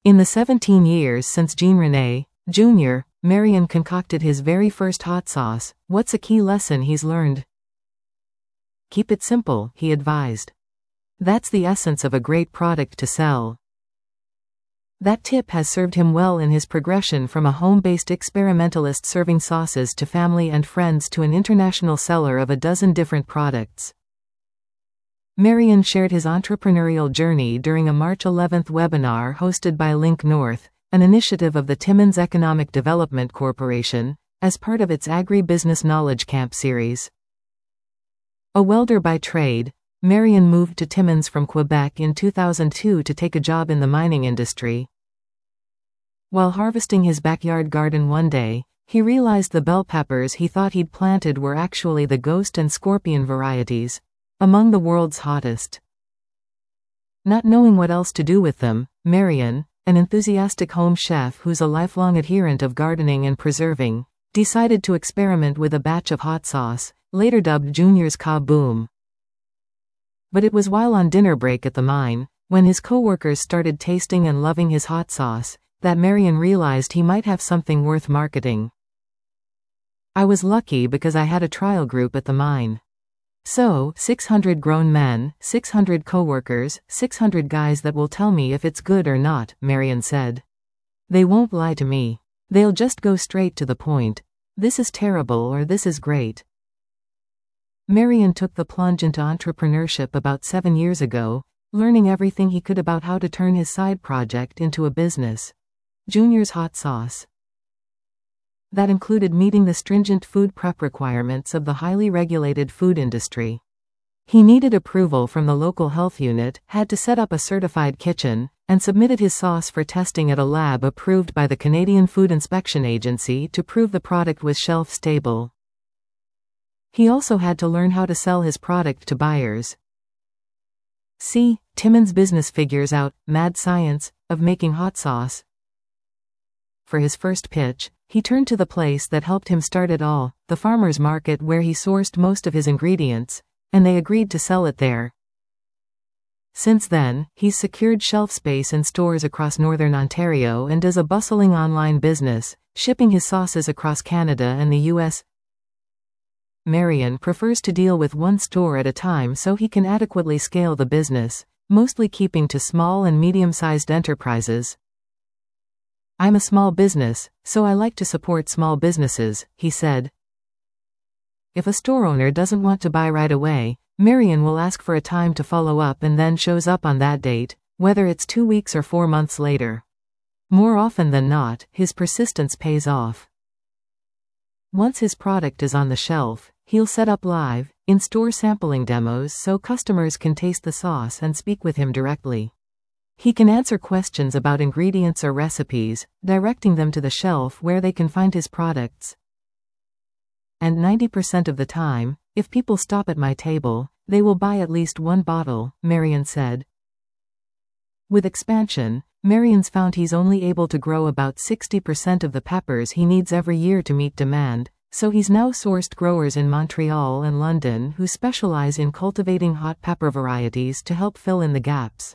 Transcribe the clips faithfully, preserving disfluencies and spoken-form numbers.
In the seventeen years since Jean Rene, Junior, Marion concocted his very first hot sauce. What's a key lesson he's learned? Keep it simple, he advised. That's the essence of a great product to sell. That tip has served him well in his progression from a home-based experimentalist serving sauces to family and friends to an international seller of a dozen different products. Marion shared his entrepreneurial journey during a March eleventh webinar hosted by Link North, an initiative of the Timmins Economic Development Corporation, as part of its Agri-Business Knowledge Camp series. A welder by trade, Marion moved to Timmins from Quebec in two thousand two to take a job in the mining industry. While harvesting his backyard garden one day, he realized the bell peppers he thought he'd planted were actually the ghost and scorpion varieties, among the world's hottest. Not knowing what else to do with them, Marion, an enthusiastic home chef who's a lifelong adherent of gardening and preserving, decided to experiment with a batch of hot sauce, later dubbed Junior's Kaboom. But it was while on dinner break at the mine, when his co-workers started tasting and loving his hot sauce, that Marion realized he might have something worth marketing. I was lucky because I had a trial group at the mine. So, six hundred grown men, six hundred co-workers, six hundred guys that will tell me if it's good or not, Marion said. They won't lie to me. They'll just go straight to the point. This is terrible or this is great. Marion took the plunge into entrepreneurship about seven years ago, learning everything he could about how to turn his side project into a business. Junior's Hot Sauce. That included meeting the stringent food prep requirements of the highly regulated food industry. He needed approval from the local health unit, had to set up a certified kitchen, and submitted his sauce for testing at a lab approved by the Canadian Food Inspection Agency to prove the product was shelf-stable. He also had to learn how to sell his product to buyers. See, Timmins Business figures out, mad science, of making hot sauce. For his first pitch, he turned to the place that helped him start it all, the farmer's market where he sourced most of his ingredients, and they agreed to sell it there. Since then, he's secured shelf space in stores across northern Ontario and does a bustling online business, shipping his sauces across Canada and the U S Marion prefers to deal with one store at a time so he can adequately scale the business, mostly keeping to small and medium-sized enterprises. I'm a small business, so I like to support small businesses, he said. If a store owner doesn't want to buy right away, Marion will ask for a time to follow up and then shows up on that date, whether it's two weeks or four months later. More often than not, his persistence pays off. Once his product is on the shelf, he'll set up live, in-store sampling demos so customers can taste the sauce and speak with him directly. He can answer questions about ingredients or recipes, directing them to the shelf where they can find his products. And ninety percent of the time, if people stop at my table, they will buy at least one bottle, Marion said. With expansion, Marion's found he's only able to grow about sixty percent of the peppers he needs every year to meet demand, so he's now sourced growers in Montreal and London who specialize in cultivating hot pepper varieties to help fill in the gaps.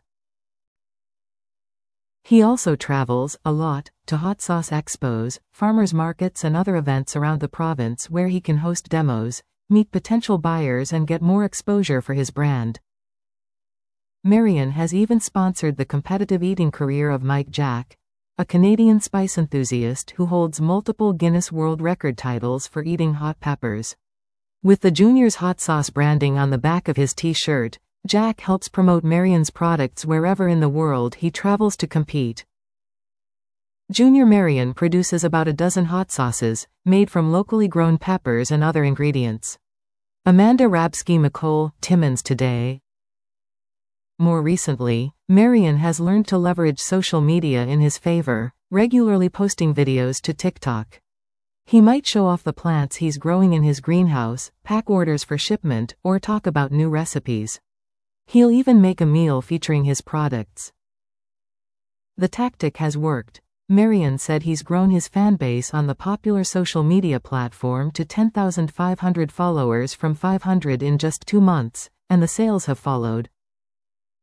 He also travels, a lot, to hot sauce expos, farmers markets and other events around the province where he can host demos, meet potential buyers and get more exposure for his brand. Marion has even sponsored the competitive eating career of Mike Jack, a Canadian spice enthusiast who holds multiple Guinness World Record titles for eating hot peppers. With the Junior's Hot Sauce branding on the back of his t-shirt, Jack helps promote Marion's products wherever in the world he travels to compete. Junior Marion produces about a dozen hot sauces, made from locally grown peppers and other ingredients. Amanda Rabsky-McColl, Timmins Today. More recently, Marion has learned to leverage social media in his favor, regularly posting videos to TikTok. He might show off the plants he's growing in his greenhouse, pack orders for shipment, or talk about new recipes. He'll even make a meal featuring his products. The tactic has worked. Marion said he's grown his fanbase on the popular social media platform to ten thousand five hundred followers from five hundred in just two months, and the sales have followed.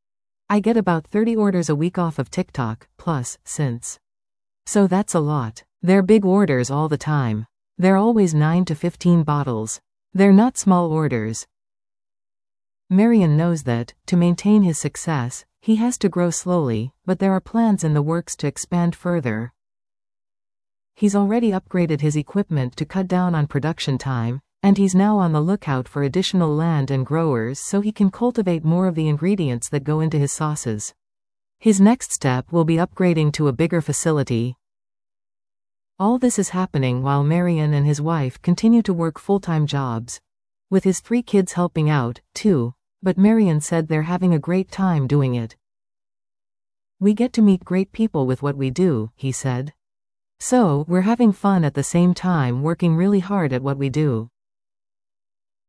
I get about thirty orders a week off of TikTok, plus, since. So that's a lot. They're big orders all the time. They're always nine to fifteen bottles. They're not small orders. Marion knows that, to maintain his success, he has to grow slowly, but there are plans in the works to expand further. He's already upgraded his equipment to cut down on production time, and he's now on the lookout for additional land and growers so he can cultivate more of the ingredients that go into his sauces. His next step will be upgrading to a bigger facility. All this is happening while Marion and his wife continue to work full-time jobs. With his three kids helping out, too, but Marion said they're having a great time doing it. We get to meet great people with what we do, he said. So, we're having fun at the same time working really hard at what we do.